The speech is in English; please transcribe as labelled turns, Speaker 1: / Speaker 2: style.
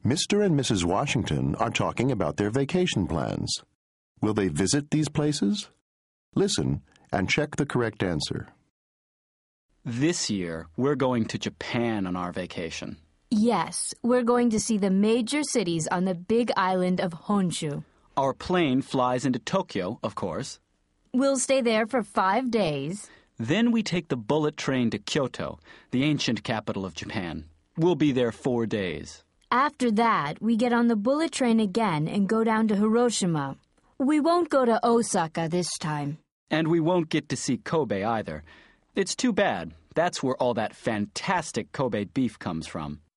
Speaker 1: Mr. and Mrs. Washington are talking about their vacation plans. Will they visit these places? Listen and check the correct answer.
Speaker 2: This year, we're going to Japan on our vacation.
Speaker 3: Yes, we're going to see the major cities on the big island of Honshu.
Speaker 2: Our plane flies into Tokyo, of course.
Speaker 3: We'll stay there for 5 days.
Speaker 2: Then we take the bullet train to Kyoto, the ancient capital of Japan. We'll be there 4 days.
Speaker 3: After that, we get on the bullet train again and go down to Hiroshima. We won't go to Osaka this time.
Speaker 2: And we won't get to see Kobe either. It's too bad. That's where all that fantastic Kobe beef comes from.